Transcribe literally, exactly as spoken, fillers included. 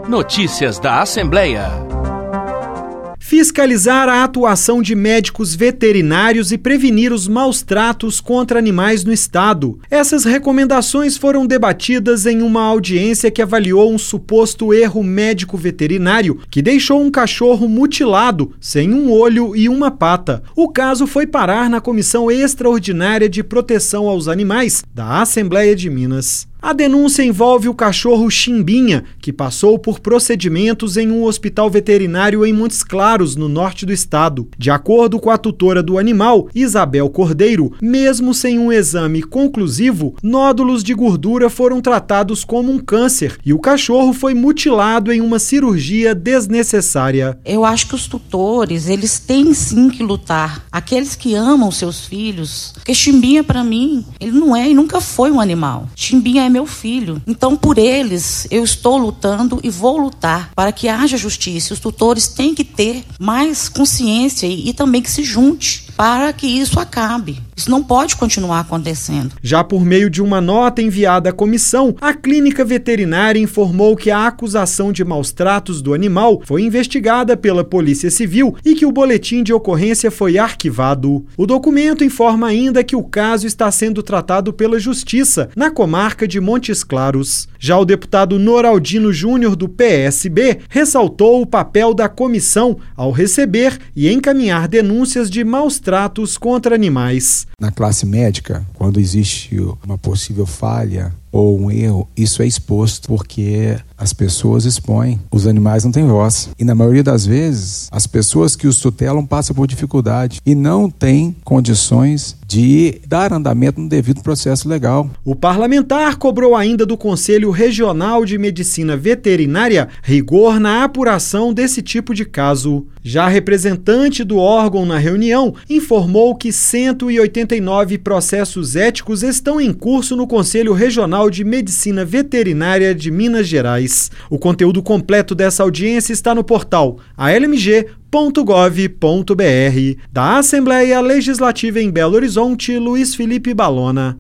Notícias da Assembleia. Fiscalizar a atuação de médicos veterinários e prevenir os maus tratos contra animais no estado. Essas recomendações foram debatidas em uma audiência que avaliou um suposto erro médico-veterinário que deixou um cachorro mutilado, sem um olho e uma pata. O caso foi parar na Comissão Extraordinária de Proteção aos Animais da Assembleia de Minas. A denúncia envolve o cachorro Chimbinha, que passou por procedimentos em um hospital veterinário em Montes Claros, no norte do estado. De acordo com a tutora do animal, Isabel Cordeiro, mesmo sem um exame conclusivo, nódulos de gordura foram tratados como um câncer e o cachorro foi mutilado em uma cirurgia desnecessária. Eu acho que os tutores, eles têm sim que lutar. Aqueles que amam seus filhos, porque Chimbinha, para mim, ele não é e nunca foi um animal. Chimbinha é meu filho. Então, por eles, eu estou lutando e vou lutar para que haja justiça. Os tutores têm que ter mais consciência e, e também que se junte para que isso acabe. Isso não pode continuar acontecendo. Já por meio de uma nota enviada à comissão, a clínica veterinária informou que a acusação de maus tratos do animal foi investigada pela Polícia Civil e que o boletim de ocorrência foi arquivado. O documento informa ainda que o caso está sendo tratado pela Justiça, na comarca de Montes Claros. Já o deputado Noraldino Júnior, do P S B, ressaltou o papel da comissão ao receber e encaminhar denúncias de maus tratos contra animais. Na classe médica, quando existe uma possível falha ou um erro, isso é exposto porque as pessoas expõem, os animais não têm voz. E na maioria das vezes, as pessoas que os tutelam passam por dificuldade e não têm condições de dar andamento no devido processo legal. O parlamentar cobrou ainda do Conselho Regional de Medicina Veterinária rigor na apuração desse tipo de caso. Já a representante do órgão na reunião informou que cento e oitenta e nove processos éticos estão em curso no Conselho Regional de Medicina Veterinária de Minas Gerais. O conteúdo completo dessa audiência está no portal a l m g ponto gov ponto b r. Da Assembleia Legislativa em Belo Horizonte, Luiz Felipe Balona.